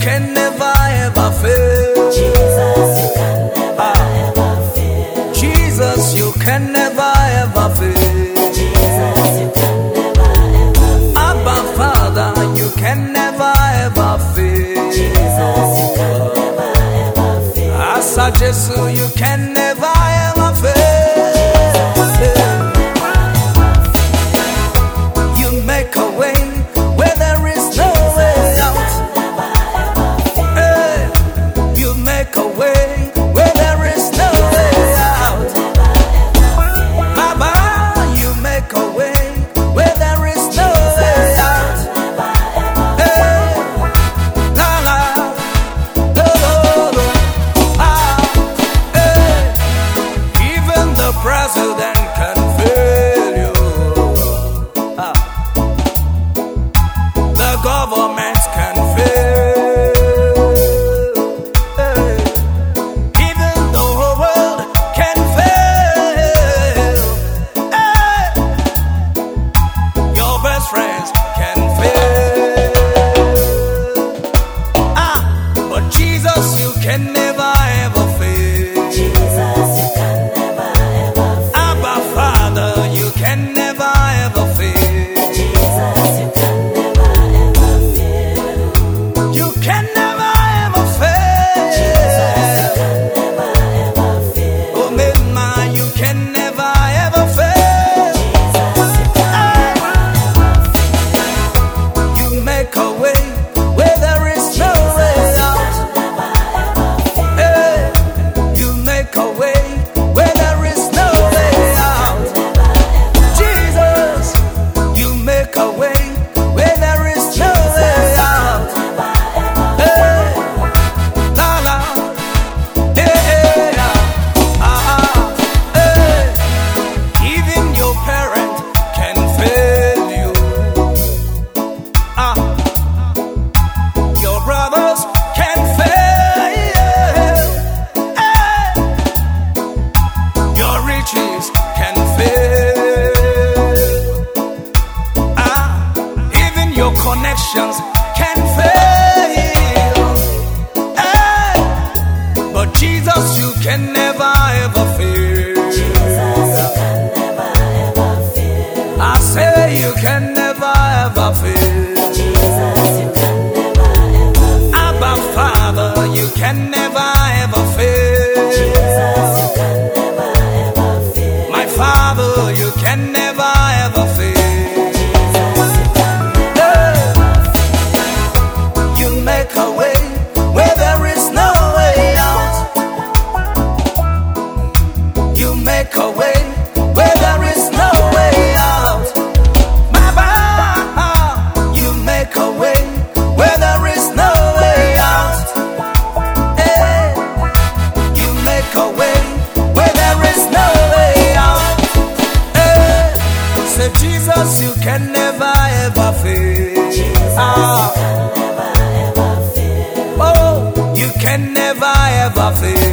can never ever fail. Jesus, you can never ever fail. Jesus, you can never ever fail. Jesus, you can never ever fail. Abba Father, you can never ever fail. Jesus, you can never ever fail. Asa Jesu, you can never ever fail. You make a way where there is no way out. Hey, you make a way where there is no way out. Baba, you make a way where there is no way out. Hey, la la, do do do, ah, hey. Even the president can fail you. Ah. The governments can fail. Hey. Even the whole world can fail. Hey. Your best friends can fail. Ah, but Jesus, you can never ever fail. Jesus, you can never ever fail. Abba Father, you can never ever fail. Jesus, you can never ever fail. You can never ever Jesus, you fail. can never ever fail. Oh, Mema, you can never ever fail. Jesus, you can never ever fail. You make a way where there is no way out. Hey, you make a way where there is no way out. Jesus, you make a way where there is no way out. Hey, la la, hey, hey. Even your parent can fail you. Ah, your brothers can fail. Hey, your riches can fail. Ah, even your connections can fail. Hey, but Jesus, you can never ever fail. Jesus, you can never ever fail. I say you can never ever fail. Jesus, you can never ever fail. Abba Father, you can never ever fail. Jesus, you can never ever fail. My Father, you can never ever fail. Jesus, you can never ever fail. You make a way where there is no way out. You make a way where there is no way out. Baba, you make a way where there is no way out. Hey, you make a way where there is no way out. Hey, say Jesus, you can never ever fail. Jesus, you can never ever fail. Oh, you can never ever fail.